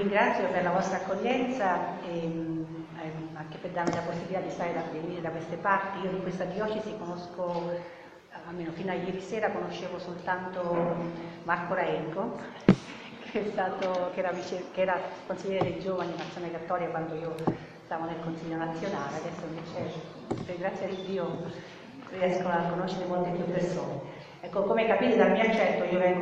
ringrazio per la vostra accoglienza e anche per darmi la possibilità di venire da queste parti. Io di questa diocesi conosco, almeno fino a ieri sera, conoscevo soltanto Marco Raenco, che era consigliere dei giovani in Azione Cattolica quando io stavo nel Consiglio nazionale. Adesso invece, per grazia di Dio, riesco a conoscere molte più persone. Ecco, come capite dal mio accento, io vengo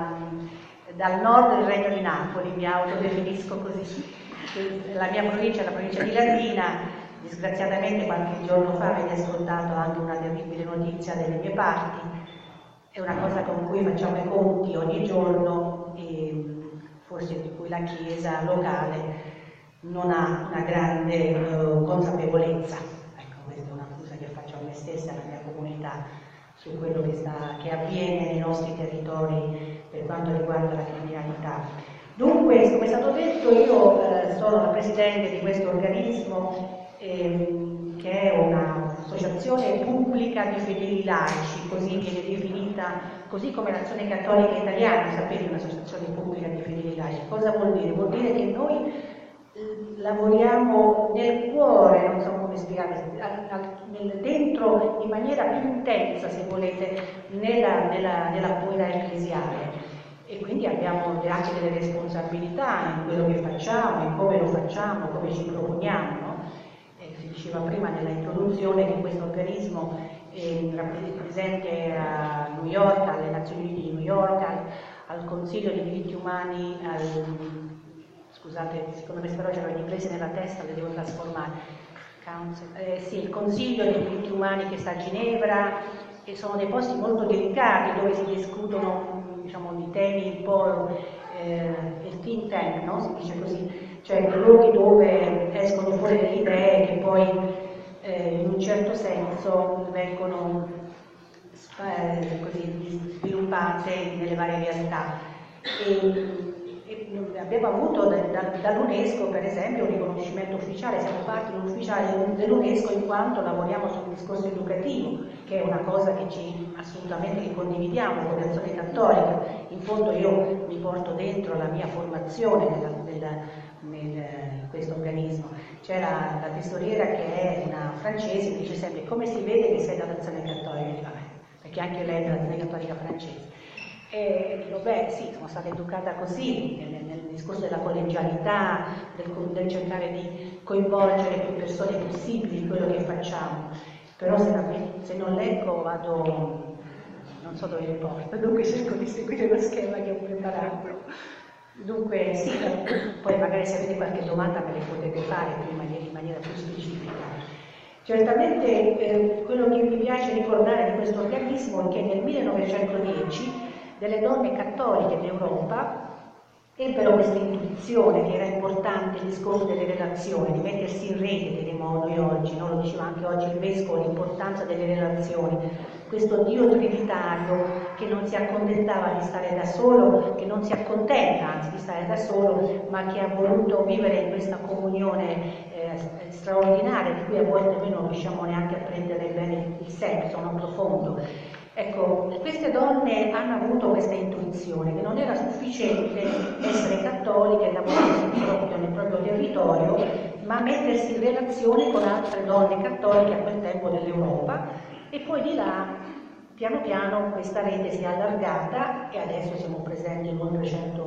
dal nord del Regno di Napoli, mi autodefinisco così. La mia provincia è la provincia di Latina. Disgraziatamente qualche giorno fa avete ascoltato anche una terribile notizia delle mie parti. È una cosa con cui facciamo i conti ogni giorno e forse di cui la Chiesa locale non ha una grande consapevolezza. Ecco, questa è un'accusa che faccio a me stessa e alla mia comunità su quello che avviene nei nostri territori per quanto riguarda la criminalità. Dunque, come è stato detto, io sono la presidente di questo organismo che è un'associazione pubblica di fedeli laici, così viene definita, così come l'Azione Cattolica Italiana, sapete, un'associazione pubblica di fedeli laici. Cosa vuol dire? Vuol dire che noi lavoriamo nel cuore, non so come spiegare, dentro in maniera più intensa, se volete, nella comunità ecclesiale. E quindi abbiamo anche delle responsabilità in quello che facciamo, in come lo facciamo, come ci proponiamo. No? Si diceva prima nella introduzione che questo organismo è presente a New York, alle Nazioni Unite di New York, al Consiglio dei diritti umani, scusate, secondo me però c'era l'inglese nella testa, le devo trasformare. Il Consiglio dei diritti umani che sta a Ginevra, e sono dei posti molto delicati dove si discutono, diciamo, di temi un po' il think tank, no? Si dice così, cioè dei luoghi dove escono fuori delle idee che poi in un certo senso vengono così sviluppate nelle varie realtà. Abbiamo avuto dall'UNESCO, per esempio, un riconoscimento ufficiale, siamo parte ufficiale dell'UNESCO in quanto lavoriamo sul discorso educativo, che è una cosa che assolutamente condividiamo con l'Azione Cattolica. In fondo io mi porto dentro la mia formazione in questo organismo. C'è la tesoriera che è una francese, che dice sempre: come si vede che sei dall'Azione Cattolica? Perché anche lei è dall'Azione Cattolica francese. E dico, beh sì, sono stata educata così, nel discorso della collegialità, del cercare di coinvolgere più persone possibili in quello che facciamo. Però se non leggo vado, non so dove mi porta, dunque cerco di seguire lo schema che ho preparato. Dunque sì, poi magari se avete qualche domanda me le potete fare in maniera più specifica. Certamente quello che mi piace ricordare di questo organismo è che nel 1910 delle donne cattoliche d'Europa ebbero questa intuizione che era importante il discorso delle relazioni, di mettersi in rete, diremo noi oggi, no? Lo diceva anche oggi il Vescovo, l'importanza delle relazioni, questo Dio trinitario che non si accontentava di stare da solo, che non si accontenta anzi di stare da solo, ma che ha voluto vivere in questa comunione straordinaria di cui a volte noi non riusciamo neanche a prendere bene il senso, no? Profondo. Ecco, queste donne hanno avuto questa intuizione che non era sufficiente essere cattoliche e lavorare nel proprio territorio, ma mettersi in relazione con altre donne cattoliche a quel tempo dell'Europa, e poi di là, piano piano, questa rete si è allargata e adesso siamo presenti in oltre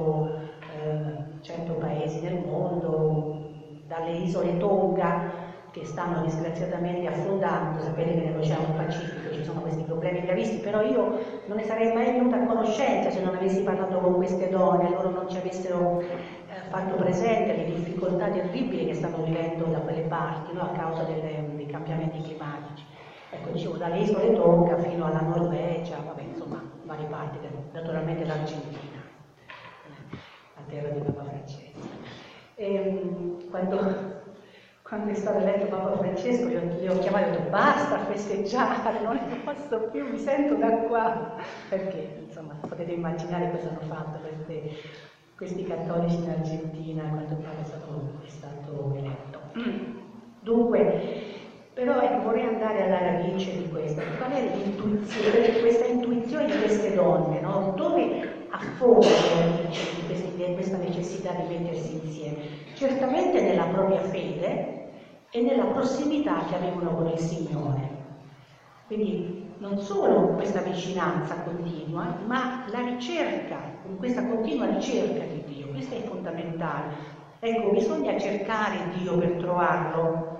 100 paesi nel mondo, dalle isole Tonga, che stanno disgraziatamente affondando. Sapete che nell'Oceano Pacifico ci sono questi problemi gravissimi, però io non ne sarei mai venuta a conoscenza se non avessi parlato con queste donne, loro non ci avessero fatto presente le difficoltà terribili che stanno vivendo da quelle parti, no? A causa dei cambiamenti climatici. Ecco, dicevo, dalle isole Tonga fino alla Norvegia, vabbè, insomma, varie parti, naturalmente l'Argentina, la terra di Papa Francesco. Quando è stato eletto Papa Francesco li ho chiamati e ho detto: basta festeggiare, non ne posso più, mi sento da qua, perché insomma potete immaginare cosa hanno fatto questi cattolici in Argentina quando il Papa è stato eletto. Dunque, però ecco, vorrei andare alla radice di questo. Qual è l'intuizione, questa intuizione di queste donne, no? Dove affonda le radici di questa necessità di mettersi insieme, certamente nella propria fede e nella prossimità che avevano con il Signore. Quindi non solo questa vicinanza continua, ma la ricerca, questa continua ricerca di Dio, questo è fondamentale. Ecco, bisogna cercare Dio per trovarlo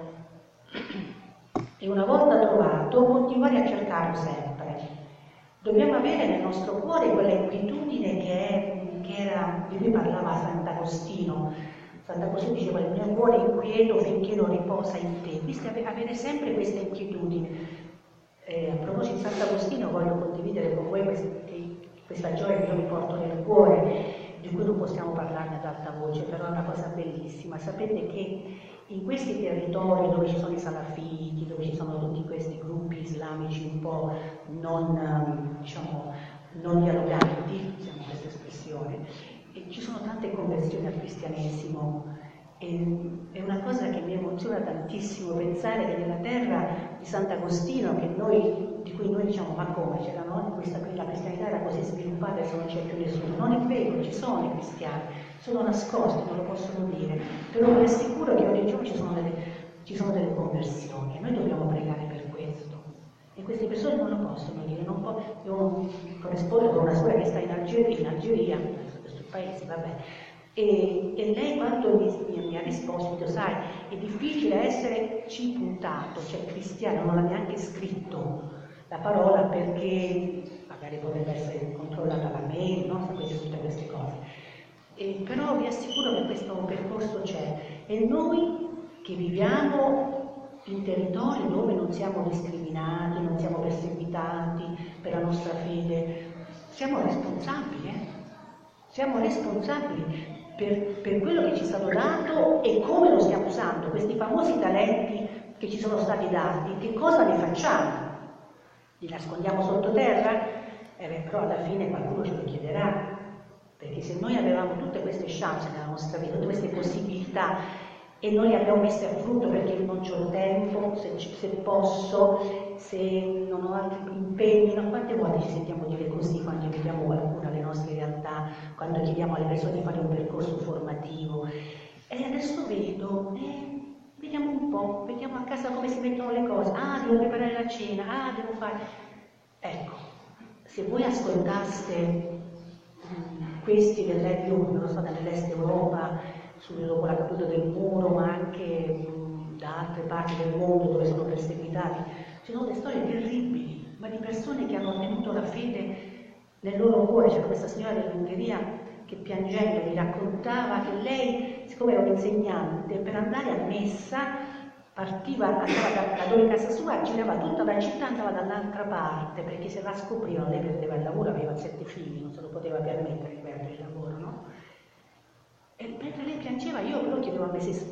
e una volta trovato continuare a cercarlo sempre. Dobbiamo avere nel nostro cuore quella inquietudine che era, di cui parlava Sant'Agostino. Sant'Agostino diceva: il mio cuore è inquieto finché non riposa in te. Quindi avere sempre questa inquietudine. A proposito di Sant'Agostino voglio condividere con voi questa gioia che io mi porto nel cuore, di cui non possiamo parlarne ad alta voce, però è una cosa bellissima. Sapete che in questi territori dove ci sono i salafiti, dove ci sono tutti questi gruppi islamici un po' non dialoganti, usiamo questa espressione, e ci sono tante conversioni al cristianesimo. È una cosa che mi emoziona tantissimo pensare che nella terra di Sant'Agostino, di cui noi diciamo: ma come c'era, no? La cristianità era così sviluppata e non c'è più nessuno. Non è vero, ci sono i cristiani, sono nascosti, non lo possono dire, però vi assicuro che ogni giorno ci sono delle conversioni e noi dobbiamo pregare per questo. E queste persone non lo possono dire. Io corrispondo con una sorella che sta in Algeria, questo paese, vabbè. E lei quando mi ha risposto, sai, è difficile essere puntato, cioè cristiano, non ha neanche scritto la parola perché magari potrebbe essere controllata la mail, no? Tutte queste cose. Però vi assicuro che questo percorso c'è e noi che viviamo in territori dove non siamo discriminati, non siamo perseguitati per la nostra fede, siamo responsabili, Siamo responsabili per quello che ci è stato dato e come lo stiamo usando, questi famosi talenti che ci sono stati dati, che cosa ne facciamo? Li nascondiamo sottoterra? Però alla fine qualcuno ce lo chiederà, perché se noi avevamo tutte queste chance nella nostra vita, tutte queste possibilità e non le abbiamo messe a frutto perché non c'ho tempo, se posso, se non ho altri impegni, no? Quante volte ci sentiamo dire così quando vediamo qualcuno alle nostre realtà, quando chiediamo alle persone di fare un percorso formativo? E adesso vediamo un po', vediamo a casa come si mettono le cose. Devo preparare la cena, devo fare... Ecco, se voi ascoltaste questi dell'est Europa, dopo la caduta del muro, ma anche da altre parti del mondo dove sono perseguitati, ci sono delle storie terribili, ma di persone che hanno tenuto la fede nel loro cuore. C'era questa signora dell'Ungheria che piangendo mi raccontava che lei, siccome era un'insegnante, per andare a messa andava da dove casa sua, girava tutta la città, andava dall'altra parte, perché se la scoprivano, lei perdeva il lavoro, aveva 7 figli, non se lo poteva permettere di perdere il lavoro, no? E mentre lei piangeva, io però chiedevo a me stessa: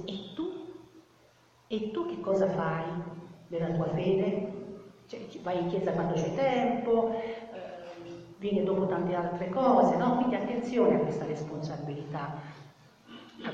e tu che cosa fai della tua fede? Cioè, vai in chiesa quando c'è tempo, viene dopo tante altre cose, no? Quindi attenzione a questa responsabilità, a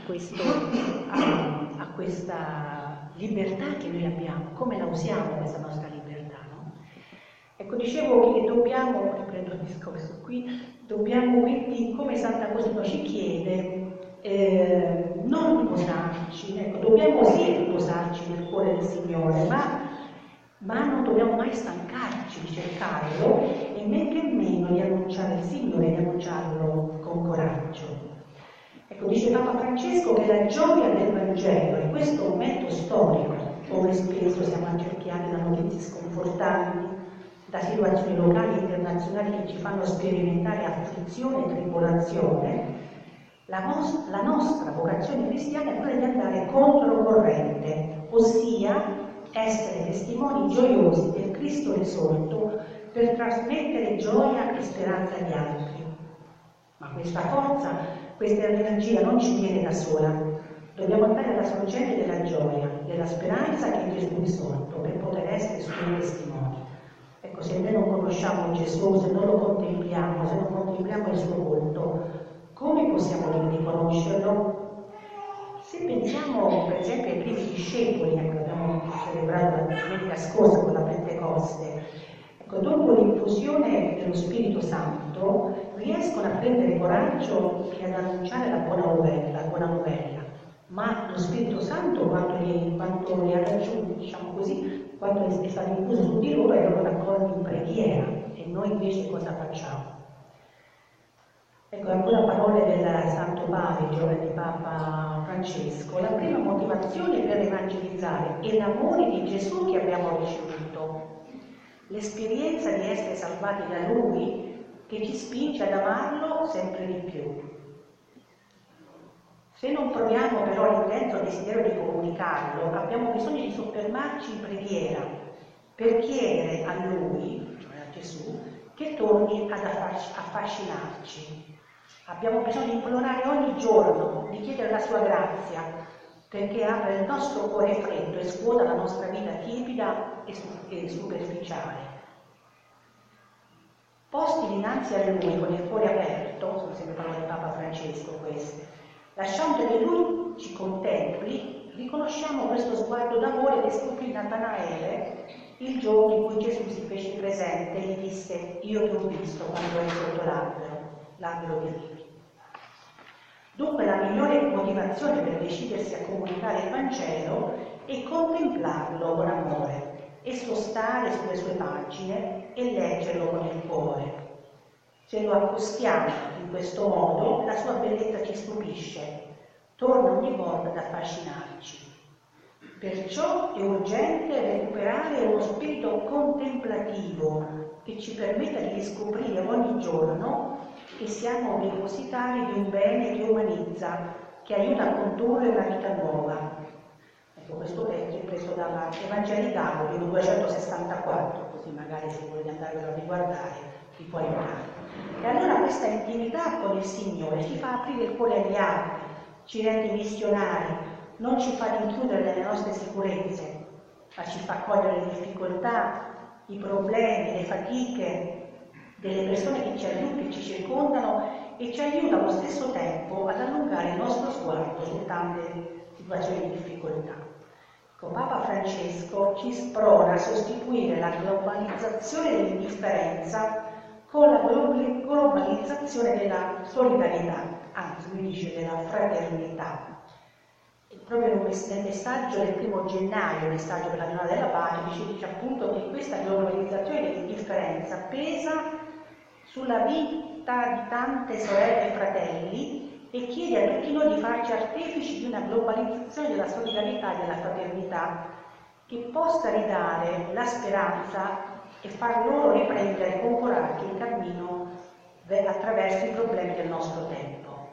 questa libertà che noi abbiamo, come la usiamo questa nostra libertà, no? Ecco, dicevo che dobbiamo, riprendo il discorso qui, dobbiamo quindi, come Sant'Agostino ci chiede, non riposarci, ecco, dobbiamo sì riposarci nel cuore del Signore, ma non dobbiamo mai stancarci di cercarlo e men che meno di annunciare il Signore, di annunciarlo con coraggio. Ecco, dice Papa Francesco che la gioia del Vangelo in questo momento storico, dove spesso siamo accerchiati da notizie sconfortanti, da situazioni locali e internazionali che ci fanno sperimentare afflizione e tribolazione, la nostra vocazione cristiana è quella di andare controcorrente, ossia essere testimoni gioiosi del Cristo risorto per trasmettere gioia e speranza agli altri. Ma questa forza, questa energia non ci viene da sola. Dobbiamo andare alla sorgente della gioia, della speranza che è Gesù risorto, per poter essere suoi testimoni. Ecco, se noi non conosciamo Gesù, se non lo contempliamo, se non contempliamo il suo volto, come possiamo dire di conoscerlo? Se pensiamo per esempio ai primi discepoli, che abbiamo celebrato la domenica scorsa con la Pentecoste, ecco, dopo l'infusione dello Spirito Santo riescono a prendere coraggio e ad annunciare la buona novella, buona novella, ma lo Spirito Santo quando li ha raggiunti, diciamo così, quando è stato infuso su di loro, erano raccolti in preghiera, e noi invece cosa facciamo? Ecco, ancora parole del Santo Padre, giovane di Papa Francesco. La prima motivazione per evangelizzare è l'amore di Gesù che abbiamo ricevuto, l'esperienza di essere salvati da Lui che ci spinge ad amarlo sempre di più. Se non proviamo però l'intenso desiderio di comunicarlo, abbiamo bisogno di soffermarci in preghiera per chiedere a Lui, cioè a Gesù, che torni ad affascinarci. Abbiamo bisogno di implorare ogni giorno, di chiedere la sua grazia, perché apra il nostro cuore freddo e svuota la nostra vita tiepida e superficiale. Posti dinanzi a Lui con il cuore aperto, sono sempre parole di Papa Francesco queste, lasciando che Lui ci contempli, riconosciamo questo sguardo d'amore che scoprì Natanaele il giorno in cui Gesù si fece presente e gli disse: io ti ho visto quando eri sotto l'albero di Olivi. Dunque la migliore motivazione per decidersi a comunicare il Vangelo è contemplarlo con amore e sostare sulle sue pagine e leggerlo con il cuore. Se lo accostiamo in questo modo, la sua bellezza ci stupisce, torna ogni volta ad affascinarci. Perciò è urgente recuperare uno spirito contemplativo che ci permetta di riscoprire ogni giorno che siamo depositari di un bene che umanizza, che aiuta a condurre una vita nuova. Ecco, questo testo è preso dalla Evangelii Gaudium 264, così magari se volete andarvelo a riguardare vi può aiutare. E allora questa intimità con il Signore ci fa aprire il cuore agli altri, ci rende missionari, non ci fa rinchiudere nelle nostre sicurezze, ma ci fa cogliere le difficoltà, i problemi, le fatiche delle persone che ci circondano e ci aiuta allo stesso tempo ad allungare il nostro sguardo su tante situazioni di difficoltà. Ecco, Papa Francesco ci sprona a sostituire la globalizzazione dell'indifferenza con la globalizzazione della solidarietà, anzi lui dice della fraternità. E proprio nel messaggio del 1° gennaio, il messaggio per la giornata della pace, ci dice appunto che questa globalizzazione dell'indifferenza pesa sulla vita di tante sorelle e fratelli e chiede a tutti noi di farci artefici di una globalizzazione della solidarietà e della fraternità che possa ridare la speranza e far loro riprendere con coraggio il cammino attraverso i problemi del nostro tempo.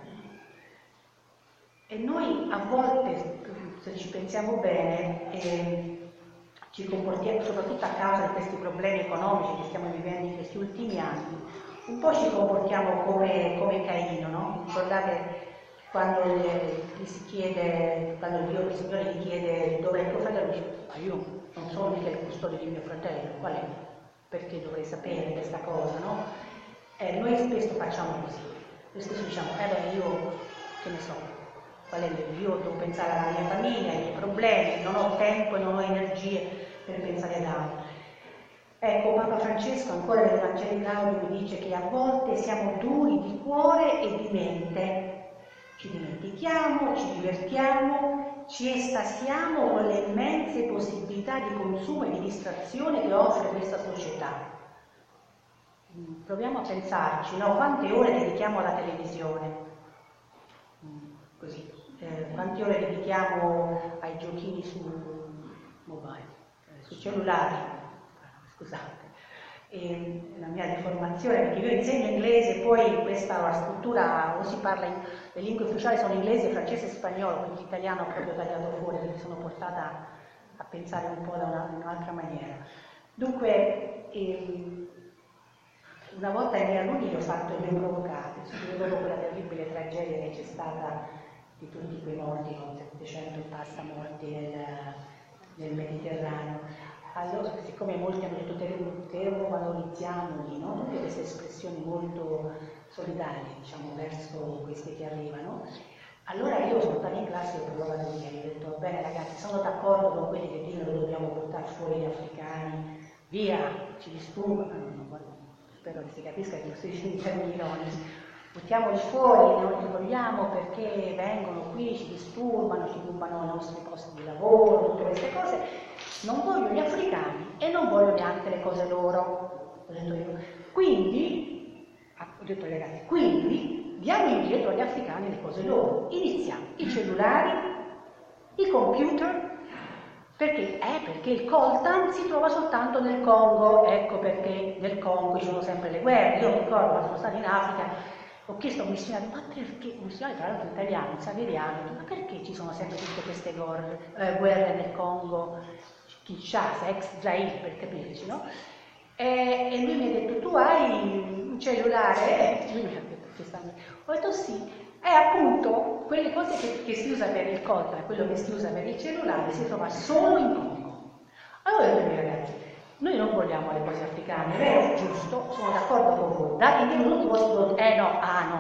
E noi a volte, se ci pensiamo bene, ci comportiamo, soprattutto a causa di questi problemi economici che stiamo vivendo in questi ultimi anni, un po' ci comportiamo come Caino, no? Ricordate quando gli si chiede, quando il Signore gli chiede dove è il tuo fratello, dice: ma io non sono mica il custode di mio fratello, qual è? Perché dovrei sapere questa cosa, no? Noi spesso facciamo così, noi spesso diciamo: io che ne so, qual è io devo pensare alla mia famiglia, ai miei problemi, non ho tempo e non ho energie per pensare ad altro. Ecco, Papa Francesco ancora nell'Evangelii Gaudium dice che a volte siamo duri di cuore e di mente, ci dimentichiamo, ci divertiamo, ci estasiamo con le immense possibilità di consumo e di distrazione che offre questa società. Proviamo a pensarci, no? Quante ore dedichiamo alla televisione? Così. Quante ore dedichiamo ai giochini su mobile, su cellulari? Scusate, la mia deformazione, perché io insegno inglese, poi in questa struttura o si parla le lingue ufficiali sono inglese, francese e spagnolo, quindi l'italiano ho proprio tagliato fuori, quindi sono portata a pensare un po' da un'altra maniera. Dunque, una volta ai miei alunni gli ho fatto il mio provocate, subito dopo quella terribile tragedia che c'è stata di tutti quei morti, con 700 e passa morti nel Mediterraneo. Allora, siccome molti hanno detto termovalorizziamoli, no? Tutte queste espressioni molto solidali, diciamo, verso questi che arrivano, allora io sono stata in classe e ho provato a dire, ho detto: va bene ragazzi, sono d'accordo con quelli che dicono che dobbiamo portare fuori gli africani, via, ci disturba, spero che si capisca che lo sto dicendo in termini ironici, buttiamoli fuori, non li vogliamo perché vengono qui, ci disturbano, ci rubano i nostri posti di lavoro, tutte queste cose. Non voglio gli africani e non voglio neanche le cose loro, ho detto io. Quindi, ho detto ai ragazzi, quindi diamo indietro agli africani le cose loro. Iniziamo i cellulari, i computer. Perché? Perché il coltan si trova soltanto nel Congo, ecco perché nel Congo ci sono sempre le guerre. Io mi ricordo quando sono stata in Africa, ho chiesto a un missionario, ma perché, un missionario tra l'altro italiano, un saveriano, ma perché ci sono sempre tutte queste guerre nel Congo, Kinshasa, ex Zaire per capirci, no? E lui mi ha detto, tu hai un cellulare? Lui mi ha detto, ho detto sì. È appunto quelle cose che si usa per il coltan, quello che si usa per il cellulare, si trova solo in Congo. Allora ho detto, ragazzi, noi non vogliamo le cose africane, vero? Giusto? Sono d'accordo con voi. Date indietro tutti i vostri prodotti. No,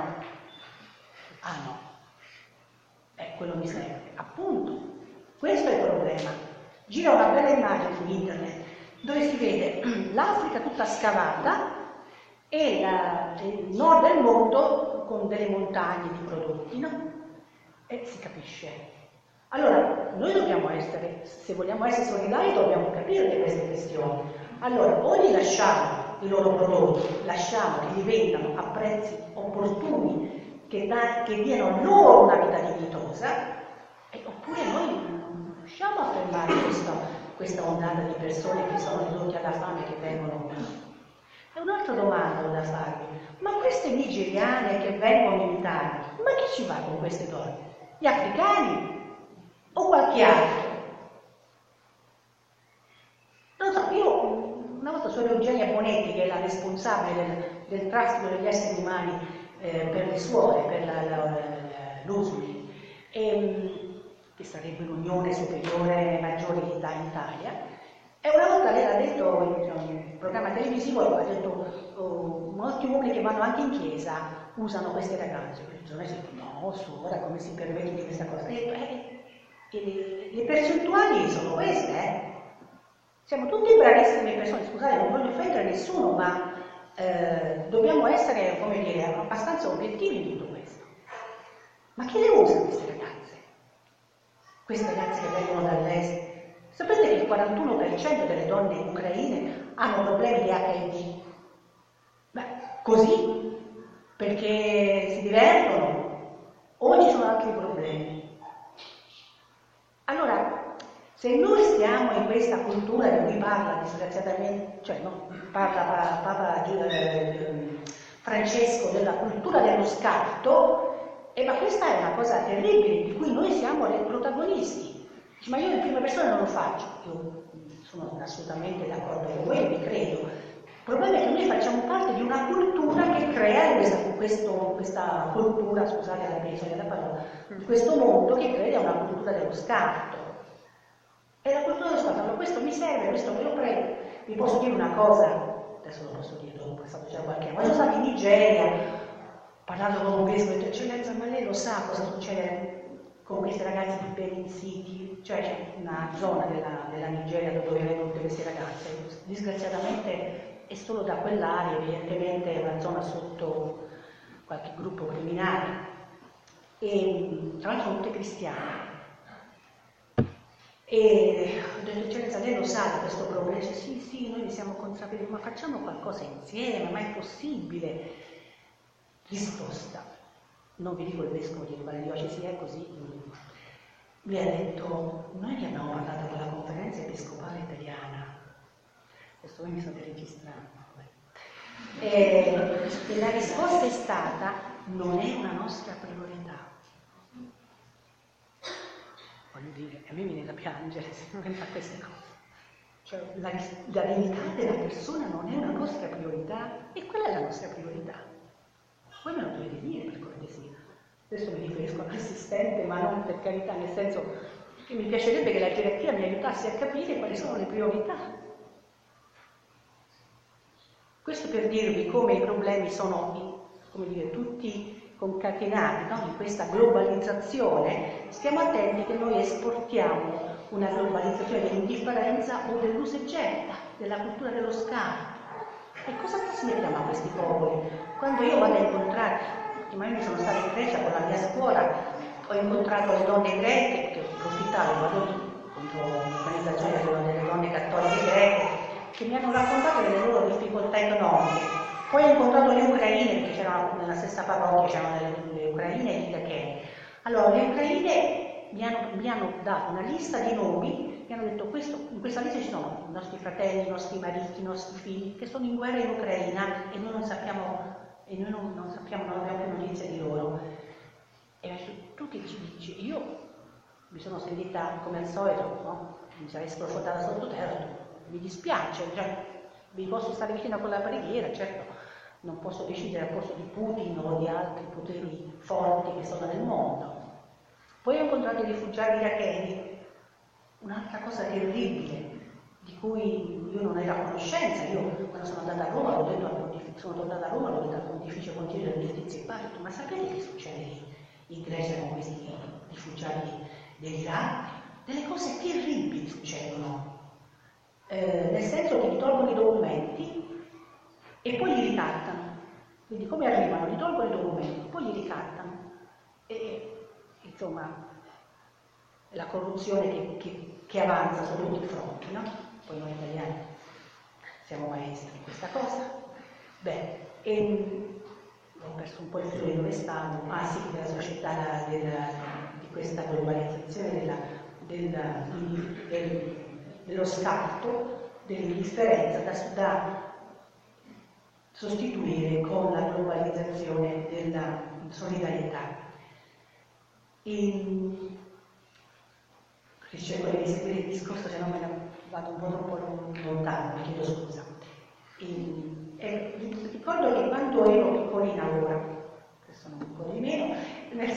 no. Quello mi serve. Appunto, questo è il problema. Gira una bella immagine su internet dove si vede l'Africa tutta scavata e il nord del mondo con delle montagne di prodotti, no? E si capisce. Allora, noi dobbiamo essere, se vogliamo essere solidari, dobbiamo capire queste questioni. Allora, o li lasciamo i loro prodotti, lasciamo che li vendano a prezzi opportuni, che diano loro una vita dignitosa, oppure noi non riusciamo a fermare questa ondata di persone che sono ridotte alla fame e che vengono qui. E un'altra domanda da farvi, ma queste nigeriane che vengono in Italia, ma chi ci va con queste donne? Gli africani o qualche altro? Non so, io una volta sono Eugenia Bonetti, che è la responsabile del traffico degli esseri umani per le suore, per l'USMI, che sarebbe l'Unione Superiore Maggiore di Italia. E una volta lei ha detto in un programma televisivo, ha detto molti uomini che vanno anche in chiesa usano queste ragazze. No, suora, come si permette di questa cosa? Ha detto, le percentuali sono queste, Siamo tutti bravissime persone, scusate, non voglio offendere nessuno, ma dobbiamo essere, come dire, abbastanza obiettivi in tutto questo. Ma chi le usa queste ragazze? Queste ragazze che vengono dall'est? Sapete che il 41% delle donne ucraine hanno problemi di HIV? Beh, così? Perché si divertono? O ci sono altri problemi? Allora, se noi stiamo in questa cultura di cui parla disgraziatamente, cioè no, parla Papa Francesco della cultura dello scarto, ma questa è una cosa terribile di cui noi siamo i protagonisti. Ma io in prima persona non lo faccio, io sono assolutamente d'accordo con voi, vi credo. Il problema è che noi facciamo parte di una cultura che crea questa cultura, scusate la pensione della parola, di questo mondo che crea una cultura dello scarto. E la cultura dello scarto, allora questo mi serve, questo me lo prendo. Vi posso dire una cosa, adesso lo posso dire dopo, è stato già qualche anno, quando sono stata in Nigeria, parlando con un vescovo, ho detto, eccellenza, ma lei lo sa cosa succede con questi ragazzi di Benin City, cioè c'è una zona della Nigeria dove vengono tutte queste ragazze, disgraziatamente è solo da quell'area, evidentemente è una zona sotto qualche gruppo criminale, e tra l'altro sono tutte cristiane. E ho detto, eccellenza, lei lo sa di questo problema? Dice, sì, noi ne siamo consapevoli, ma facciamo qualcosa insieme, ma è possibile? Risposta. Non vi dico il vescovo di quale diocesi è così, mi ha detto, noi che abbiamo parlato con la conferenza episcopale italiana, adesso voi mi state registrando, e la risposta è stata, non è una nostra priorità. Voglio dire, a me viene da piangere se non penso a queste cose. Cioè, la dignità della persona non è una nostra priorità, e quella è la nostra priorità. Voi me lo dovete dire, per cortesia. Adesso mi riferisco all'assistente, ma non per carità, nel senso che mi piacerebbe che la gerarchia mi aiutasse a capire quali sono le priorità. Questo per dirvi come i problemi sono, come dire, tutti concatenati, no? In questa globalizzazione. Stiamo attenti che noi esportiamo una globalizzazione dell'indifferenza o dell'usa e getta, della cultura dello scarto. E cosa trasmettiamo a questi popoli? Quando io vado a incontrare, ma io sono stata in Grecia con la mia scuola, ho incontrato le donne greche, che approfittavo, vado lì, contro l'organizzazione delle donne cattoliche greche, che mi hanno raccontato delle loro difficoltà economiche. Poi ho incontrato le ucraine, perché c'erano nella stessa parrocchia, c'erano le ucraine e gli iracheni. Allora, le ucraine mi hanno dato una lista di nomi, mi hanno detto in questa lista ci sono i nostri fratelli, i nostri mariti, i nostri figli, che sono in guerra in Ucraina e noi non sappiamo, non abbiamo più notizie di loro. E tu che ci dici? Io mi sono sentita come al solito, no? Mi sarei sprofondata sottoterra, mi dispiace, cioè, vi posso stare vicino con la preghiera, certo, non posso decidere al posto di Putin o di altri poteri forti che sono nel mondo. Poi ho incontrato i rifugiati iracheni, un'altra cosa terribile, di cui io non ero a conoscenza. Io quando sono andata a Roma, sono tornata a Roma, l'ho detto al Pontificio Consiglio della Giustizia e Pace, ma sapete che succede in Grecia con questi rifugiati dell'Iraq? Delle cose terribili succedono, nel senso che gli tolgono i documenti e poi li ricattano. Quindi come arrivano? Gli tolgono i documenti, poi li ricattano. E insomma, la corruzione che avanza su tutti i fronti, no? Poi noi italiani siamo maestri in questa cosa. Beh, ho perso un po' il filo di dove stavo. Ah sì, della società di questa globalizzazione, dello scatto, dell'indifferenza da sostituire con la globalizzazione della solidarietà. Cerco di seguire il discorso, se no me ne vado un po' troppo lontano, mi chiedo scusa. Ricordo che quando ero piccolina ora, che sono un po' di meno, nel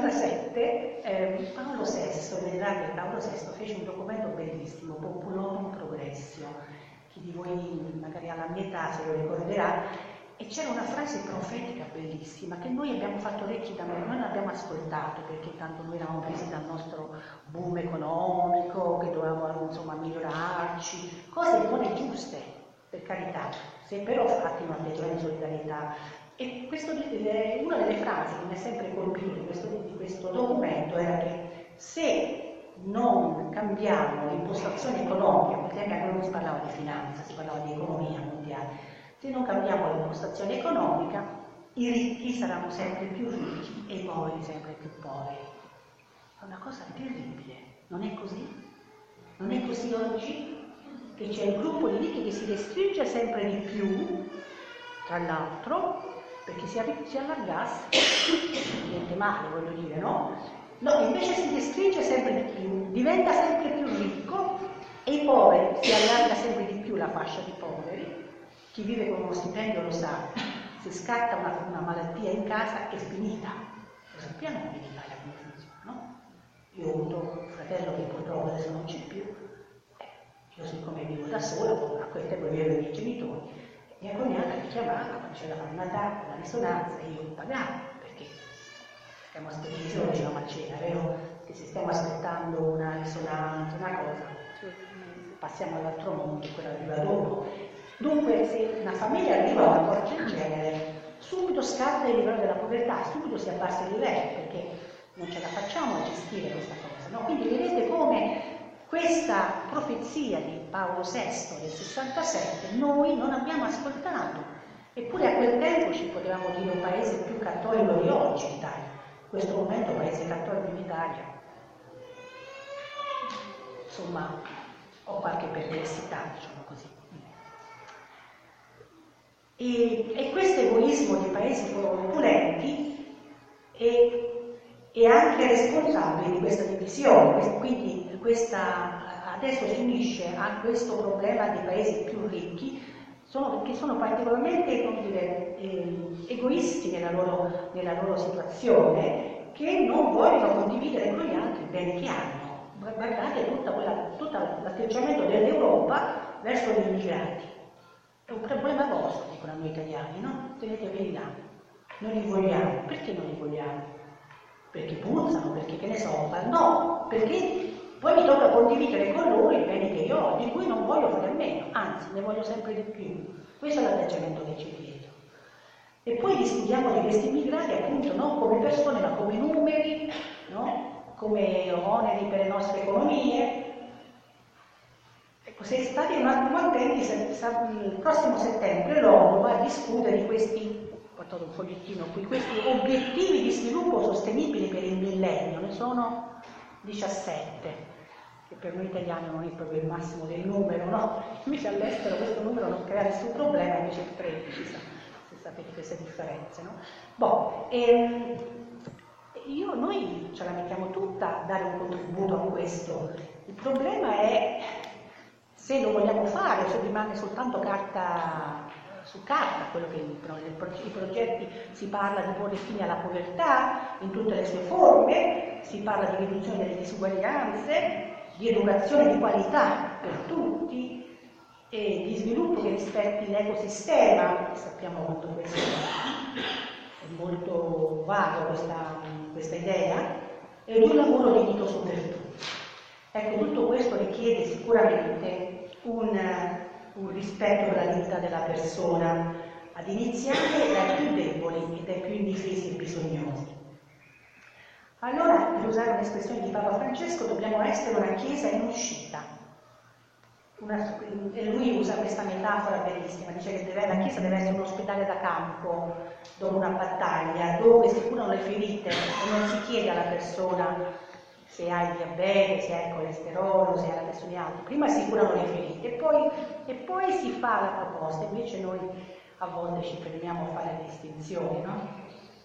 67 Paolo VI, nell'anno di Paolo VI, fece un documento bellissimo, Populorum Progressio. Chi di voi magari alla mia età se lo ricorderà. E c'era una frase profetica bellissima che noi abbiamo fatto orecchi da noi non abbiamo ascoltato perché tanto noi eravamo presi dal nostro boom economico, che dovevamo insomma migliorarci, cose buone e giuste, per carità, se però fatti un atteggiamento di solidarietà. E una delle frasi che mi ha sempre colpito di questo documento era che se non cambiamo l'impostazione economica, per esempio non si parlava di finanza, si parlava di economia mondiale, se non cambiamo l'impostazione economica, i ricchi saranno sempre più ricchi e i poveri sempre più poveri. È una cosa terribile, non è così? Non è così oggi? Che c'è il gruppo di ricchi che si restringe sempre di più, tra l'altro, perché si allargasse, niente male, voglio dire, no? No, invece si restringe sempre di più, diventa sempre più ricco e i poveri, si allarga sempre di più la fascia di poveri. Chi vive con uno stipendio lo sa, se scatta una malattia in casa è finita. Lo sappiamo in Italia come funziona, no? Io ho avuto un fratello che purtroppo adesso non c'è più, io siccome vivo da sola, a quel tempo vivevo i miei genitori, mia cognata mi chiamava quando c'era da fare una tappa, una risonanza e io pagavo, perché stiamo aspettando, dicevamo a cena, vero? Che se stiamo aspettando una risonanza, una cosa, passiamo all'altro mondo, quello arriva dopo. Dunque, se una famiglia arriva a una cosa del genere, subito scatta il livello della povertà, subito si abbassa il livello, perché non ce la facciamo a gestire questa cosa, no? Quindi vedete come questa profezia di Paolo VI del 67 noi non abbiamo ascoltato, eppure a quel tempo ci potevamo dire un paese più cattolico di oggi in Italia. In questo momento paese cattolico in Italia, insomma, ho qualche perplessità, diciamo così. E questo egoismo dei paesi opulenti è anche responsabile di questa divisione, quindi adesso si unisce a questo problema dei paesi più ricchi, che sono particolarmente, come dire, egoisti nella loro situazione, che non vogliono condividere con gli altri i beni che hanno. Guardate tutto l'atteggiamento dell'Europa verso gli immigrati. È un problema vostro, dicono a noi italiani, no? Tenetevi là. Noi li vogliamo. Perché non li vogliamo? Perché puzzano, perché che ne so, ma no, perché poi mi tocca condividere con loro i beni che io ho, di cui non voglio fare a meno, anzi, ne voglio sempre di più. Questo è l'atteggiamento che c'è dietro. E poi discutiamo di questi immigrati appunto non come persone ma come numeri, no? Come oneri per le nostre economie. Ecco, se state un attimo attenti, il prossimo settembre l'ONU va a discutere di questi, ho portato un fogliettino qui, questi obiettivi di sviluppo sostenibile per il millennio, ne sono 17. Che per noi italiani non è proprio il massimo del numero, no? Invece all'estero questo numero non crea nessun problema, invece il 13, se sapete queste differenze, no? Noi ce la mettiamo tutta a dare un contributo a questo. Il problema è se lo vogliamo fare o se rimane soltanto carta su carta, quello che i progetti si parla di porre fine alla povertà in tutte le sue forme, si parla di riduzione delle disuguaglianze, di educazione di qualità per tutti e di sviluppo che rispetti l'ecosistema. Sappiamo quanto questo è molto vago questa idea, e di un lavoro dignitoso per tutti. Ecco, tutto questo richiede sicuramente un rispetto per la dignità della persona, ad iniziare dai più deboli e dai più indifesi e bisognosi. Allora, per usare un'espressione di Papa Francesco, dobbiamo essere una chiesa in uscita. E lui usa questa metafora bellissima, dice che la chiesa deve essere un ospedale da campo dopo una battaglia, dove si curano le ferite e non si chiede alla persona se ha il diabete, se ha il colesterolo, se ha la pressione alta. Prima si curano le ferite e poi si fa la proposta. Invece noi a volte ci fermiamo a fare le distinzioni, no?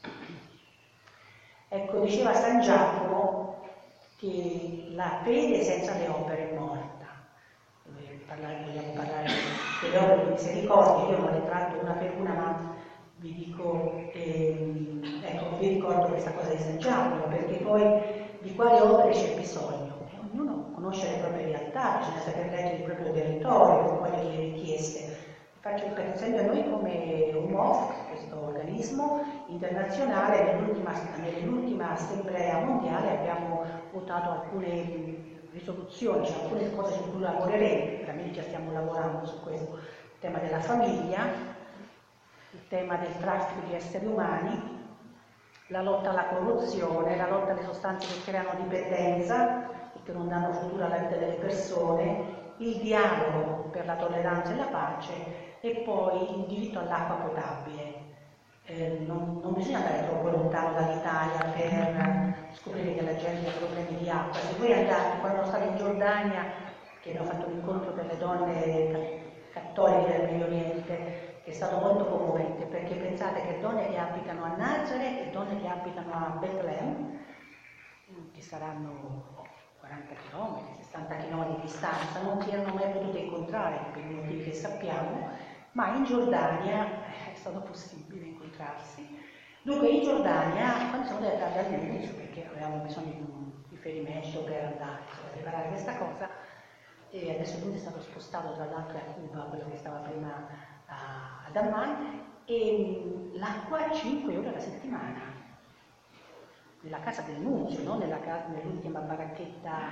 Ecco, diceva San Giacomo che la fede senza le opere è morta. Vogliamo parlare delle opere di misericordia, io non le tratto una per una, ma vi dico, ecco, vi ricordo questa cosa di San Giacomo, perché poi di quali opere c'è bisogno? Ognuno conosce le proprie realtà, bisogna saper leggere il proprio territorio, con quali le richieste. Faccio per esempio noi come UMOF, questo organismo internazionale, nell'ultima assemblea mondiale abbiamo votato alcune risoluzioni, cioè alcune cose su cui lavoreremo, veramente già stiamo lavorando su questo, il tema della famiglia, il tema del traffico di esseri umani, la lotta alla corruzione, la lotta alle sostanze che creano dipendenza e che non danno futuro alla vita delle persone, il dialogo per la tolleranza e la pace e poi il diritto all'acqua potabile. Non bisogna andare troppo lontano dall'Italia per scoprire che la gente ha problemi di acqua. Se voi andate, quando sono stata in Giordania, che abbiamo fatto un incontro per le donne cattoliche del Medio Oriente, che è stato molto commovente, perché pensate che donne che abitano a Nazareth e donne che abitano a Betlemme, che saranno 40 km, 60 km di distanza, non si erano mai potute incontrare per i motivi che sappiamo, ma in Giordania è stato possibile incontrarsi. Dunque in Giordania, quando siamo andati all'inizio, perché avevamo bisogno di un riferimento per andare a preparare questa cosa, e adesso lui è stato spostato tra l'altro a Cuba, quello che stava prima ad Amman, e l'acqua 5 ore alla settimana. Nella casa del nunzio, non nell'ultima baracchetta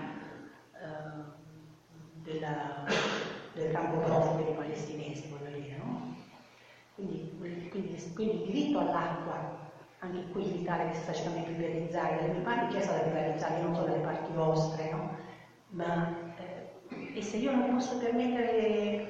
del campo profughi dei palestinesi, voglio dire, no? Quindi il diritto all'acqua, anche qui in Italia che si sta cercando di privatizzare, dalle mie parti già è stata privatizzata, non so dalle parti vostre, no? Ma e se io non posso permettere,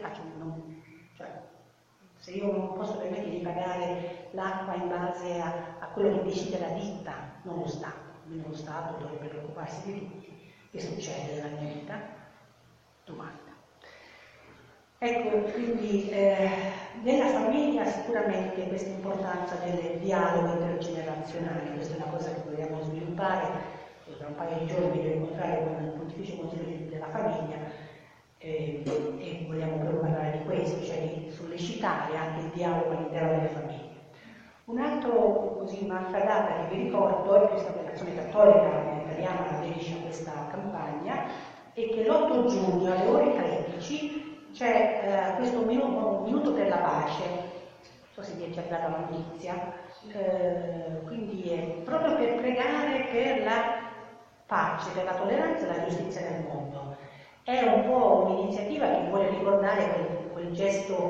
se io non posso permettere di pagare l'acqua in base a quello che decide la ditta, non lo Stato, quindi lo Stato dovrebbe preoccuparsi di tutti. Che succede nella mia vita? Domanda. Ecco, quindi nella famiglia sicuramente questa importanza del dialogo intergenerazionale, questa è una cosa che vogliamo sviluppare. Tra un paio di giorni mi devo incontrare con il Pontificio Consiglio della Famiglia e vogliamo proprio parlare di questo, cioè di sollecitare anche il dialogo all'interno delle famiglie. Un'altra data che vi ricordo è questa l'Azione Cattolica Italiana aderisce a questa campagna e che l'8 giugno alle ore 13 c'è questo minuto per la pace, non so se vi è già data la notizia, quindi è proprio per pregare per la pace, per la tolleranza e la giustizia nel mondo. È un po' un'iniziativa che vuole ricordare quel gesto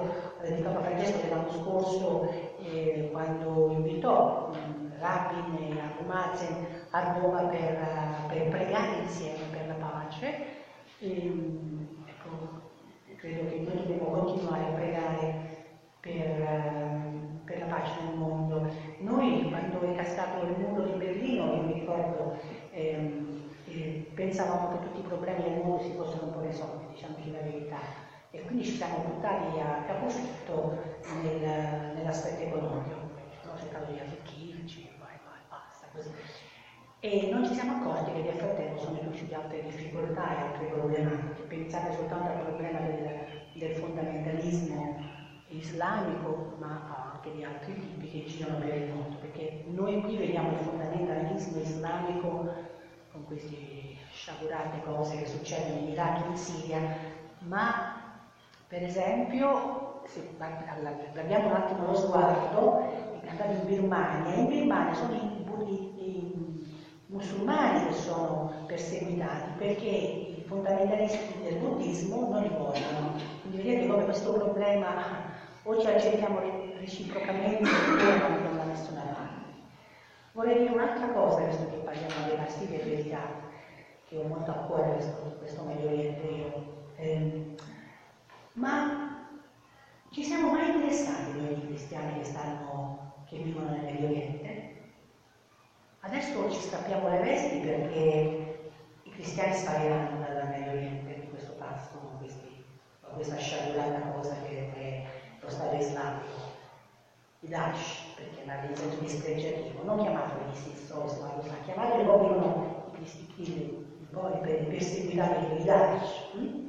Papa Francesco l'anno scorso quando invitò Rabin e Abu Mazen a Roma per pregare insieme per la pace. Ecco, credo che noi dobbiamo continuare a pregare per la pace nel mondo. Noi, quando è cascato il muro di Berlino, io mi ricordo, pensavamo che tutti i problemi del mondo si fossero un po' risolti, diciamoci la verità, e quindi ci siamo buttati a capofitto nell'aspetto economico. Abbiamo cercato di arricchirci, vai, basta, così. E non ci siamo accorti che nel frattempo sono uscite altre difficoltà e altre problematiche. Pensate soltanto al problema del fondamentalismo islamico, ma anche di altri tipi che girano per il mondo, perché noi qui vediamo il fondamentalismo islamico con queste sciagurate cose che succedono in Iraq e in Siria, ma per esempio, se abbiamo un attimo lo sguardo, andate in Birmania sono i musulmani che sono perseguitati perché i fondamentalisti del buddismo non li vogliono. Quindi vedete come questo problema o ci accettiamo reciprocamente o non da nessuna parte. Vorrei dire un'altra cosa, visto che parliamo della Siria e dell'Iraq, che ho molto a cuore questo Medio Oriente io. Ma ci siamo mai interessati noi cristiani che vivono nel Medio Oriente? Adesso ci strappiamo le vesti perché i cristiani spariranno dal Medio Oriente di questo passo, con questa sciagurata cosa che è lo Stato islamico, i Daesh, perché è una realizzazione dispregiativo, non chiamateli ISIS o Islam, chiamateli proprio i perseguitati dei Daesh.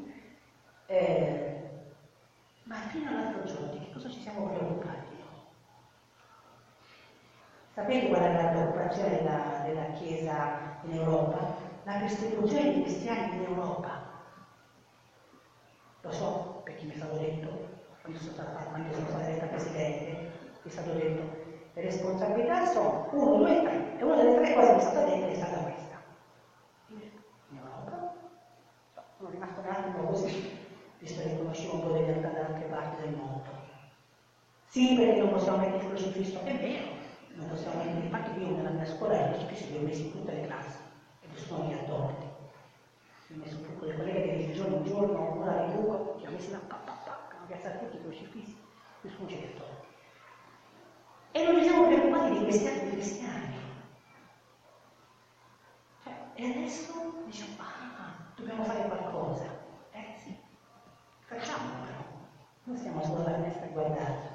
Ma fino all'altro giorno di che cosa ci siamo preoccupati? Sapete qual è la preoccupazione della Chiesa in Europa? La persecuzione dei cristiani in Europa. Lo so, perché mi è stato detto, quando sono stata eletta Presidente, mi è stato detto, le responsabilità sono 1, 2, 3, e una delle 3 cose che mi è stata detta è stata questa. In Europa? No, sono rimasto un attimo così, visto che conoscevo un po' delle realtà da altre parti del mondo. Sì, perché non possiamo mettere il crocifisso, è vero, non possiamo mettere, infatti io nella mia scuola il crocifisso li ho messi in tutte le classi e nessuno mi ha tolti. Mi ho messo con le colleghe che di giorno in giorno, ora di buco, ci ho messo là, hanno piazzato tutti i crocifissi, nessuno ci ha tolti. E non ci siamo preoccupati di questi altri cristiani. E adesso diciamo, dobbiamo fare qualcosa. Sì, facciamolo però. Non stiamo solo alla testa a guardare.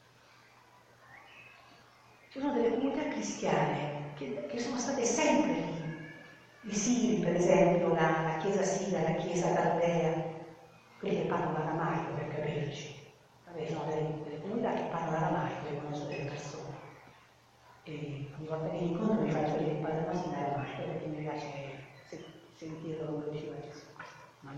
Ci sono delle comunità cristiane che sono state sempre lì. I Siri, per esempio, la chiesa Sira, la chiesa Caldea, quelli che parlano aramaico per capirci. Vabbè, sono delle comunità che parlano aramaico e conoscono delle persone. E ogni volta che li incontro mi faccio dire il Padre Masino in aramaico perché mi piace sentirlo come lo diceva Gesù. Una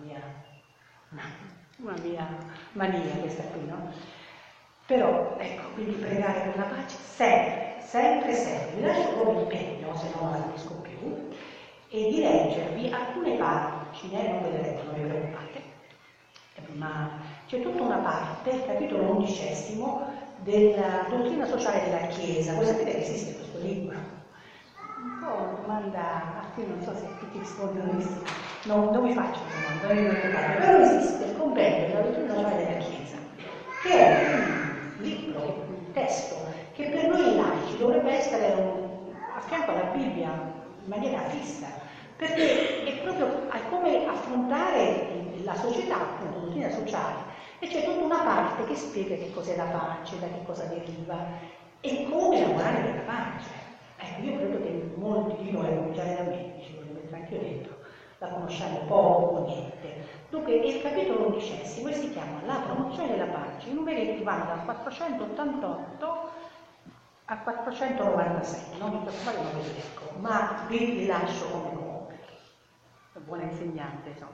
mia mania questa qui, no? Però, ecco, quindi pregare per la pace sempre. Vi lascio come impegno, se no non la capisco più, e di leggervi alcune parti, non ve le leggo, non vi preoccupate, ma c'è tutta una parte, il capitolo 11 della dottrina sociale della Chiesa. Voi sapete che esiste questo libro? Un po' una domanda, io non so se tutti rispondono di sì, non vi faccio una domanda, non vi preoccupate, però esiste il compendio della dottrina sociale della Chiesa, che è un libro, un testo, che per noi laici dovrebbe essere a fianco alla Bibbia in maniera fissa, perché è proprio come affrontare la società, appunto, la dottrina sociale, e c'è tutta una parte che spiega che cos'è la pace, da che cosa deriva e come lavorare per la pace. Ecco, io credo che molti di noi, cominciare da me, ci voglio mettere anche io dentro, la conosciamo poco o niente. Dunque, il capitolo 11 si chiama La promozione della pace. I numeretti vanno dal 488 a 496, non vi preoccupate, non ve li leggo, ma vi lascio come compiti. Buona insegnante, insomma.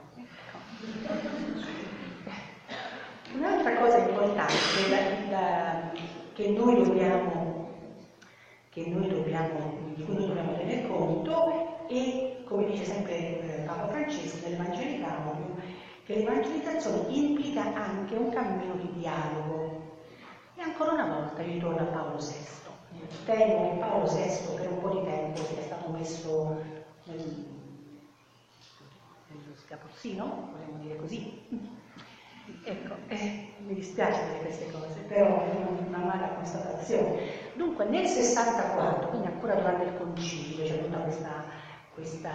Un'altra cosa importante di cui noi dobbiamo tener conto è, come dice sempre Papa Francesco nell'Evangelii Gaudium, che l'evangelizzazione implica anche un cammino di dialogo. ancora una volta ritorno a Paolo VI. Temo che Paolo VI per un po' di tempo sia stato messo nello scapozzino, vogliamo dire così. Ecco, mi dispiace dire queste cose, però è una mala constatazione. Dunque nel 64, quindi ancora durante il concilio, c'è tutta questa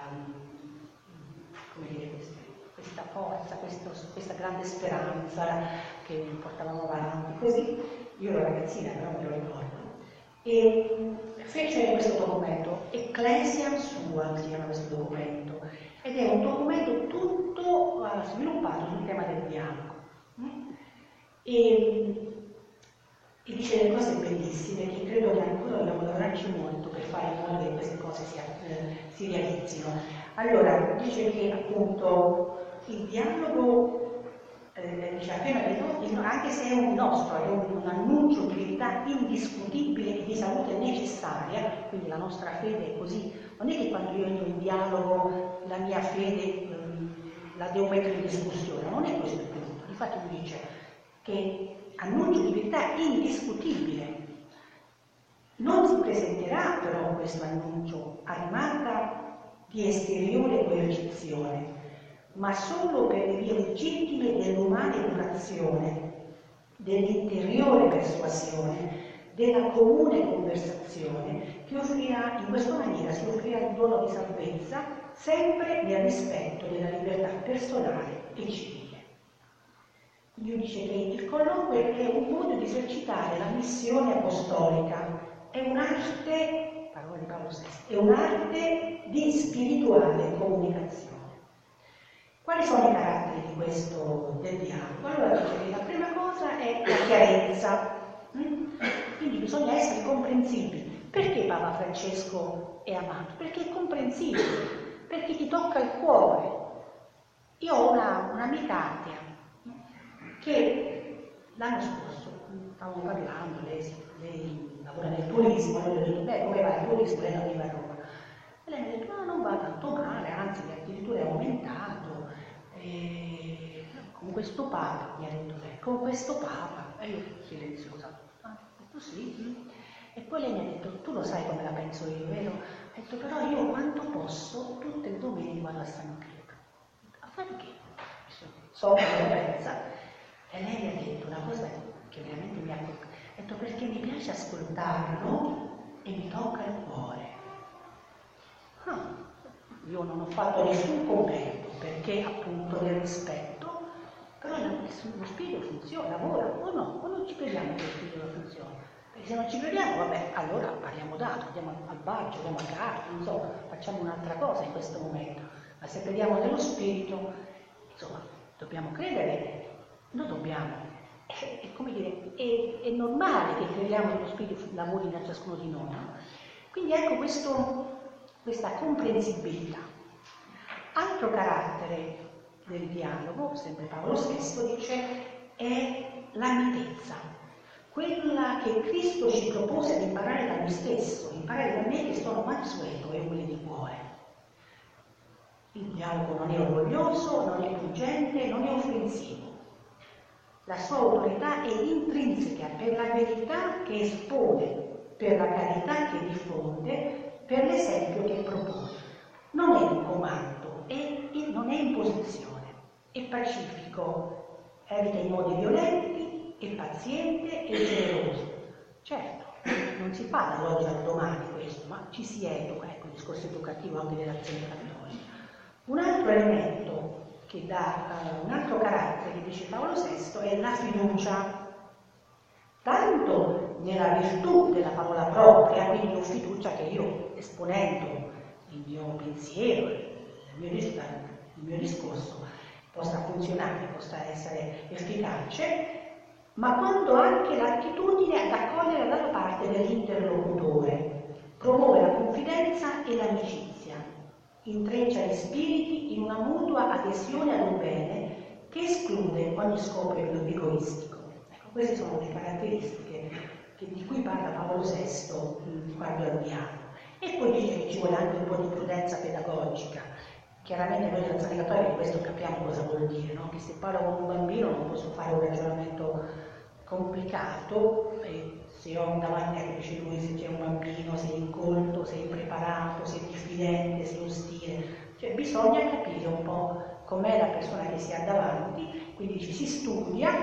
come dire, questa forza, questa grande speranza che portavamo avanti, così. Io ero ragazzina, però me lo ricordo. E fece questo documento, Ecclesia Sua si chiama questo documento, ed è un documento tutto sviluppato sul tema del dialogo. E dice delle cose bellissime che credo che ancora dobbiamo lavorarci molto per fare in modo che queste cose si realizzino. Allora, dice che appunto il dialogo, dice appena detto, anche se è un nostro, è un annuncio di verità indiscutibile e di salute necessaria, quindi la nostra fede è così, non è che quando io entro in dialogo la mia fede la devo mettere in discussione, non è questo il punto. Infatti lui dice che annuncio di verità indiscutibile. Non si presenterà però questo annuncio armata di esteriore coercizione, ma solo per le vie legittime dell'umana educazione, dell'interiore persuasione, della comune conversazione, che offrirà, in questa maniera si offrirà il dono di salvezza, sempre nel rispetto della libertà personale e civile. Io dice che il colloquio è un modo di esercitare la missione apostolica, è un'arte, parola di Paolo VI, è un'arte di spirituale comunicazione. Quali sono i caratteri di questo del dialogo? Allora dice che la prima cosa è la chiarezza, quindi bisogna essere comprensibili. Perché Papa Francesco è amato? Perché è comprensibile, perché ti tocca il cuore. Io ho un'amica atea che l'anno scorso stavamo parlando, lei lavora nel turismo, e le ho detto, beh, come va il turismo? Lei non vive a Roma. E lei mi ha detto, no, non va tanto male, anzi addirittura è aumentato. Con questo Papa, mi ha detto lei, con questo Papa. E io silenziosa, ho detto sì. E poi lei mi ha detto, tu lo sai come la penso io, vero? Ho detto, però io quanto posso, tutte le domeniche vado a San Pietro. A fare che? So come pensa. E lei mi ha detto una cosa che veramente mi ha colpito. Ha detto, perché mi piace ascoltarlo e mi tocca il cuore. Io non ho fatto nessun commento, perché appunto nel rispetto, però lo spirito funziona, lavora, o no? O non ci crediamo che lo spirito funziona? Perché se non ci crediamo, vabbè, allora parliamo d'altro, andiamo al bar, giochiamo a carte, non so, facciamo un'altra cosa in questo momento. Ma se crediamo nello spirito, insomma, dobbiamo credere. Noi dobbiamo, è come dire, è normale che crediamo che lo spirito lavori in ciascuno di noi, no? Quindi ecco questa comprensibilità. Altro carattere del dialogo, sempre Paolo VI dice, è la quella che Cristo ci propose di imparare da lui stesso, imparare da me che sono mansueto e umile di cuore. Il dialogo non è orgoglioso, non è pungente, non è offensivo. La sua autorità è intrinseca per la verità che espone, per la carità che diffonde, per l'esempio che propone. Non è un comando, non è imposizione, è pacifico, evita i modi violenti, è paziente e generoso. Certo, non si fa dall'oggi al domani questo, ma ci si educa, ecco il discorso educativo anche dell'azione cattolica. Un altro elemento che dà un altro carattere, che dice Paolo VI, è la fiducia, tanto nella virtù della parola propria, quindi ho fiducia che io, esponendo il mio pensiero, il mio discorso, possa funzionare, possa essere efficace, ma quando anche l'attitudine ad accogliere dalla parte dell'interlocutore, promuove la confidenza e l'amicizia, intreccia gli spiriti in una mutua adesione ad un bene che esclude ogni scopo egoistico. Ecco, queste sono le caratteristiche di cui parla Paolo VI riguardo al dialogo. E poi dice che ci vuole anche un po' di prudenza pedagogica. Chiaramente noi dell'azione cattolica questo capiamo cosa vuol dire, no? Che se parlo con un bambino non posso fare un ragionamento complicato, se ho davanti a, come dice lui, se c'è un bambino, se è incolto, se è impreparato, se è diffidente, se è ostile, cioè bisogna capire un po' com'è la persona che si ha davanti, quindi si studia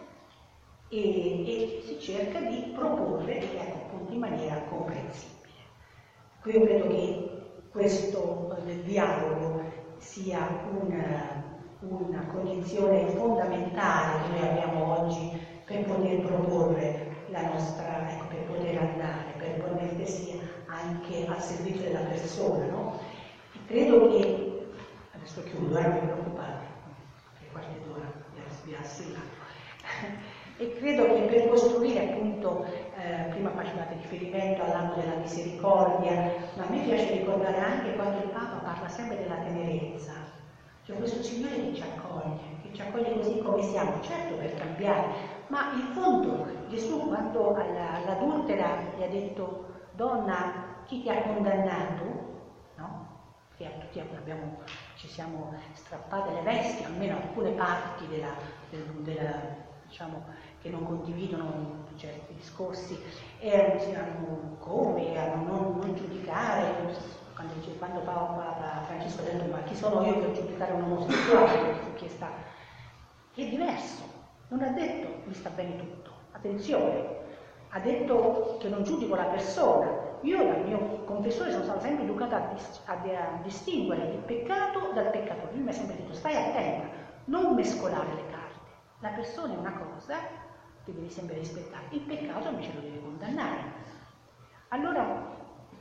e si cerca di proporre, ecco, appunto, in maniera comprensibile. Qui io credo che questo del dialogo sia una condizione fondamentale che noi abbiamo oggi per poter proporre la nostra, ecco, per poter andare, per mettersi anche al servizio della persona, no? E credo che, adesso chiudo, non vi preoccupate, che qualche d'ora vi assillando. E credo che per costruire, appunto, prima facevate riferimento all'anno della misericordia, ma a me piace ricordare anche quando il Papa parla sempre della tenerezza, cioè questo Signore che ci accoglie così come siamo, certo per cambiare, ma in fondo Gesù quando all'adultera gli ha detto donna chi ti ha condannato, no? Che tutti ci siamo strappate le vesti, almeno alcune parti diciamo, che non condividono certi discorsi, erano come, a non giudicare, quando Papa Francesco ha detto ma chi sono io per giudicare un omosessuale, che è diverso, non ha detto mi sta bene tutto, attenzione, ha detto che non giudico la persona. Io dal mio confessore sono stata sempre educata a distinguere il peccato dal peccatore. Lui mi ha sempre detto stai attenta, non mescolare le carte. La persona è una cosa che devi sempre rispettare, il peccato invece lo devi condannare. Allora,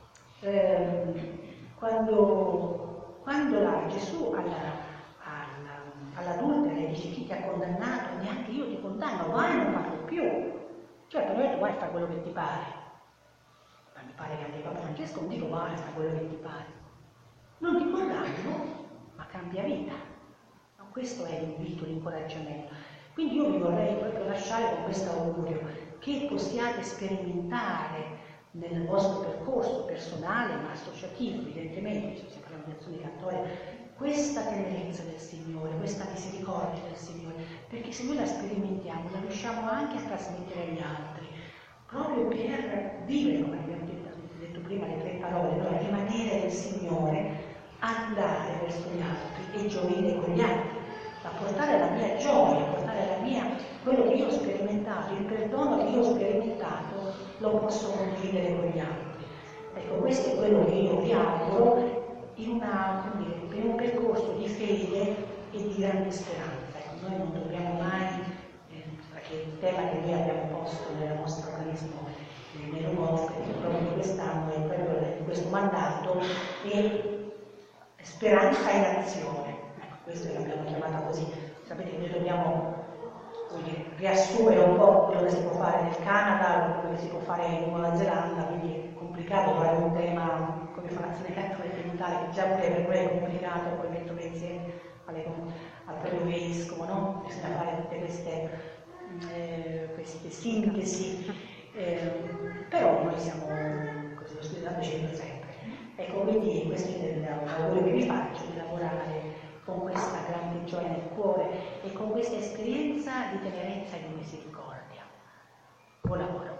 quando Gesù all'adultera le dice chi ti ha condannato, neanche io ti condanno, vai e non farlo più. Cioè per noi tu vai a fare quello che ti pare. Ma mi pare che anche Papa Francesco non dico vai a fare quello che ti pare. Non ti condanno, ma cambia vita. No, questo è l'invito, l'incoraggiamento. Quindi io vi vorrei proprio lasciare con questo augurio che possiate sperimentare nel vostro percorso personale ma associativo, evidentemente, se parliamo di azione cattolica, questa tenerezza del Signore, questa misericordia del Signore, perché se noi la sperimentiamo la riusciamo anche a trasmettere agli altri, proprio per vivere, come abbiamo detto prima, le 3 parole, no? Rimanere del Signore, andare verso gli altri e gioire con gli altri, a portare la mia gioia, a portare la mia, quello che io ho sperimentato, il perdono che io ho sperimentato, lo posso condividere con gli altri. Ecco, questo è quello che io vi auguro per un percorso di fede e di grande speranza. Ecco, noi non dobbiamo mai, perché il tema che noi abbiamo posto nel nostro organismo, nel Gospel, proprio di quest'anno, è proprio di questo mandato, e speranza in azione. Ecco, questo l'abbiamo chiamata così. Sapete che noi dobbiamo riassumere un po' quello che si può fare nel Canada, quello che si può fare in Nuova Zelanda, quindi è complicato trovare un tema come Formazione Cattolica in Italia, che già pure per noi è complicato, poi metterlo insieme al proprio vescovo, no? Bisogna fare tutte queste sintesi, però noi siamo così, lo Spirito Santo ci aiuta sempre. Ecco, quindi questo è l'augurio che vi faccio, di lavorare con questa grande gioia nel cuore e con questa esperienza di tenerezza e di misericordia. Buon lavoro.